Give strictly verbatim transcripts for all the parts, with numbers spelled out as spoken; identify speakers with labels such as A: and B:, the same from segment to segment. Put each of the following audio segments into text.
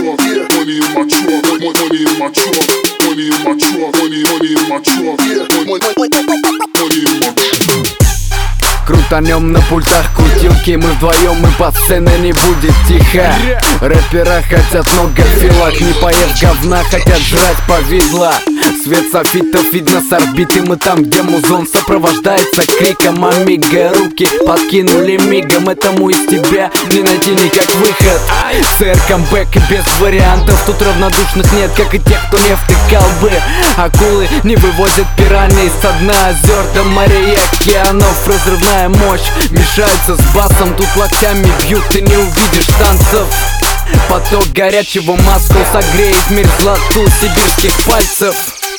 A: truck, yeah. Money in my truck, money, money in my truck, money in my truck, money, money in my truck, yeah. Money, money in my truck.
B: Крутанем на пультах крутилки, мы вдвоем, и по сцене не будет тихо. Рэпера хотят много филок, не поев говна, хотят жрать повидло. Свет софитов видно с орбиты, мы там, где музон сопровождается криком амиго. Руки подкинули мигом, этому из тебя не найти никак выход. Сэр, камбэк и без вариантов, тут равнодушных нет, как и тех, кто не втыкал бы. Акулы не вывозят пираний со дна озер до морей и океанов. Разрывная мощь мешается с басом, тут локтями бьют, ты не увидишь танцев. Поток горячего масла согреет мерзлоту сибирских пальцев.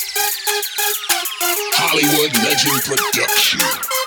A: Hollywood Legend Production.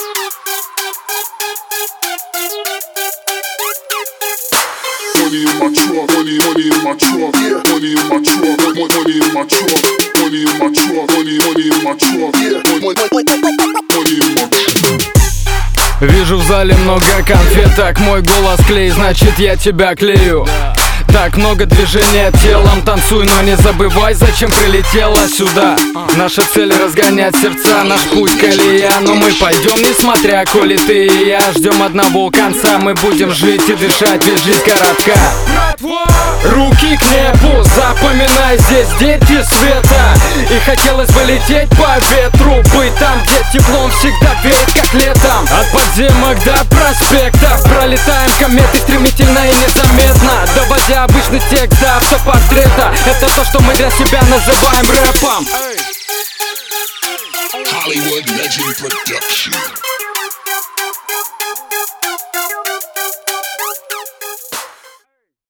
A: Money in my truck, money, money in my truck, yeah. Money in my truck, money, money in my truck, money in my truck, money, money in my truck, yeah. Money, money in my truck.
B: Вижу в зале много конфеток, мой голос клей, значит я тебя клею. Так много движения телом, танцуй, но не забывай, зачем прилетела сюда. Наша цель разгонять сердца, наш путь колея, но мы пойдем, несмотря, коли ты и я ждем одного конца. Мы будем жить и дышать, ведь жизнь коротка. Руки к небу, запоминай, здесь дети света. И хотелось бы лететь по ветру, быть там, где теплом всегда веет, как летом. От подземок до проспектов пролетаем кометы стремительно и незаметно, доводя обычный текст до автопортрета. Это то, что мы для себя называем рэпом.
A: Hollywood Legend Production.